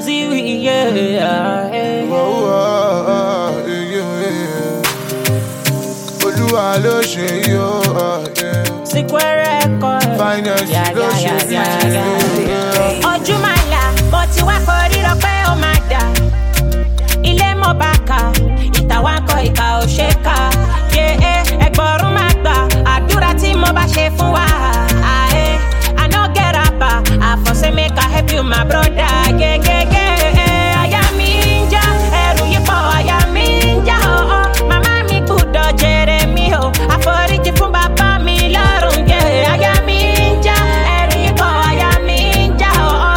Ziwi, yeah. Olúwa ló ṣe yó. Square record. Finance ló ṣe yó. Ojú máa là, mo ti wá forí rọ pé ó máa dà. Ilé mo bá kà, ìta wá kọ ìka ò ṣe kà. Ẹgbọ̀rún máa gbà, àdúrà tí mo bá ṣe fún wa. I no get rapper, I for say make I help you my brother. Aya mi ń já, ẹrù yìí pọ̀, aya mi ń já. Màmá mi gbúdọ̀ jèrè mi o, àforíjì fún bàbá mi lọ́rùn. Aya mi ń já, ẹrù yìí pọ̀, aya mi ń já.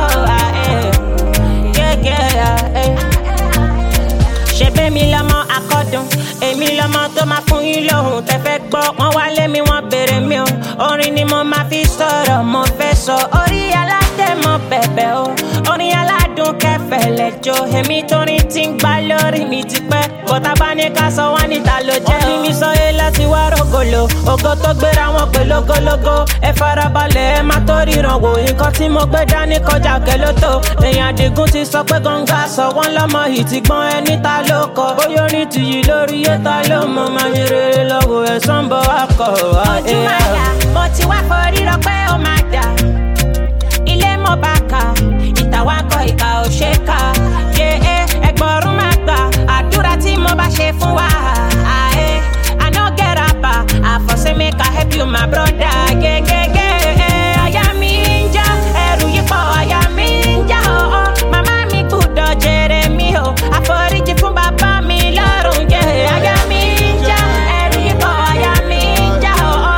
Ṣebí mi lọ́mọ akọ́dùn, èmi lọ́mọ tó máa fún yín lóhùn. Tẹ́ fẹ́ gbọ́, wọ́n wálé mi, wọ́n béèrè mi o. Orin ni mo máa fi sọ̀rọ̀, mo fẹ́ sọ. Orí aládé mo bẹ̀bẹ̀ o, orin aládùn kẹfẹ́ lẹ́jọ́. Èmi torin ti ń gbá lórí mi ti pẹ́. Bọ́tà bá ní ká sọ wá níta ló jẹ́. Wọ́n fi mi sọ yé láti wá rògòlò. Ògo tó gbéra wọn pè lógólógó. Ẹ farabalẹ̀ ẹ má tó ríran wò. Nǹkan tí mo gbé dání kọjá kẹlótó. Èèyàn Àdìgún ti sọ pé gọ́ngá sọ wọ́n lọ́mọ ìtìgbọ́n ẹni ta ló kọ. Bóyá orin ti yìí lórí yẹta ló mọ máa ń rere lọ́wọ́ ẹ̀sán bọ̀ wá kọ̀. Ojú máa yà, mo ti wá forí rọ pé ó máa dà. Ilé mo bá kà, ìta wá kọ ìka ò ṣe kà. Ẹgbọ̀rún máa gbà, àdúrà tí mo bá ṣe fún wa. I no get rapper, I for say make I help you my brother. Aya mi ń já, ẹrù yìí pọ̀, aya mi ń já. Màmá mi gbúdọ̀ jèrè mi o, àforíjì fún bàbá mi lọ́rùn. Aya mi ń já, ẹrù yìí pọ̀, aya mi ń já.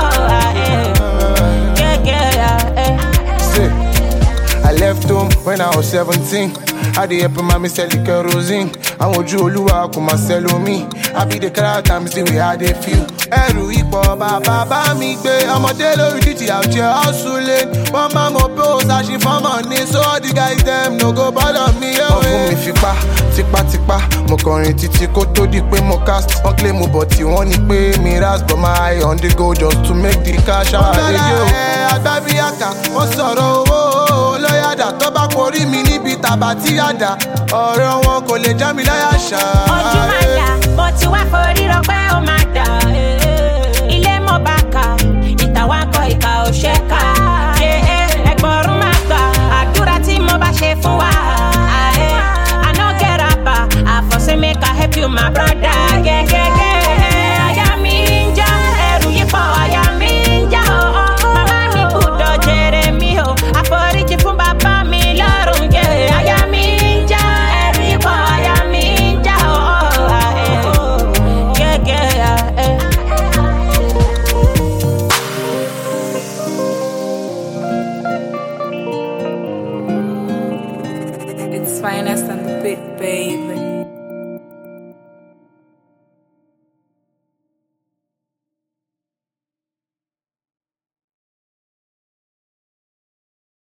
I left home when I was 17. I dey help mommy sell the kerosene. Àwọn ojú Olúwa kò máa sell omi. I be the crowd times the way I dey feel. Ẹrù ipò bàbá bá mi gbé. Ọmọdé lórí títì àwùjọ hustling. Wọ́n máa mọ post àṣìfọ́mọ̀ ní. So all the guys dem no go bother me. Wọ́n fún mi fipá, tipátipá. Mo kọrin títí kó tó di pé mo cast. Wọ́n claim mo bọ̀ tí wọ́n ní pé mi ras. But my eye on the go just to make the cash out. Ọ̀gbẹ́lá àgbàbíyàkà, wọ́n sọ̀rọ̀ owó lọ́yàdà. Tó bá porí mi níbi tàbá tí àdá. Ọ̀rọ̀ wọn kò lè já mi láyà ṣá. Ojú máa yà, mo ti wá forí rọ pé ó máa dà. Ilé mo bá kà, ìta wá kọ ìka ò ṣe kà. Ẹgbọ̀rún máa gbà, àdúrà tí mo bá ṣe fún wa. I no get rapper, I for say make I help you my brother. Aya mi ń já, ẹrù yìí pọ̀, aya mi ń já. Màmá mi gbúdọ̀ jèrè mi o, àforíjì fún bàbá mi lọ́rùn. Aya mi ń já, ẹrù yìí pọ̀, aya mi ń já. It's finest on the bit, baby.